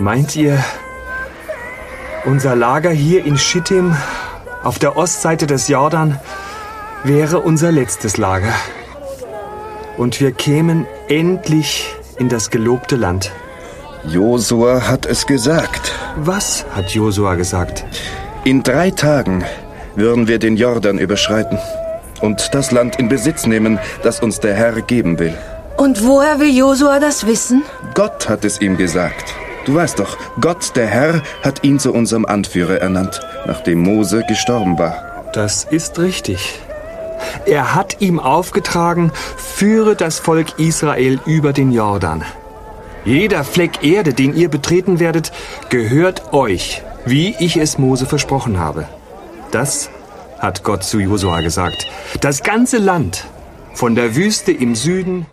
Meint ihr, unser Lager hier in Schittim auf der Ostseite des Jordan wäre unser letztes Lager? Und wir kämen endlich in das gelobte Land. Josua hat es gesagt. Was hat Josua gesagt? In 3 Tagen würden wir den Jordan überschreiten und das Land in Besitz nehmen, das uns der Herr geben will. Und woher will Josua das wissen? Gott hat es ihm gesagt. Du weißt doch, Gott, der Herr, hat ihn zu unserem Anführer ernannt, nachdem Mose gestorben war. Das ist richtig. Er hat ihm aufgetragen, führe das Volk Israel über den Jordan. Jeder Fleck Erde, den ihr betreten werdet, gehört euch, wie ich es Mose versprochen habe. Das hat Gott zu Josua gesagt. Das ganze Land, von der Wüste im Süden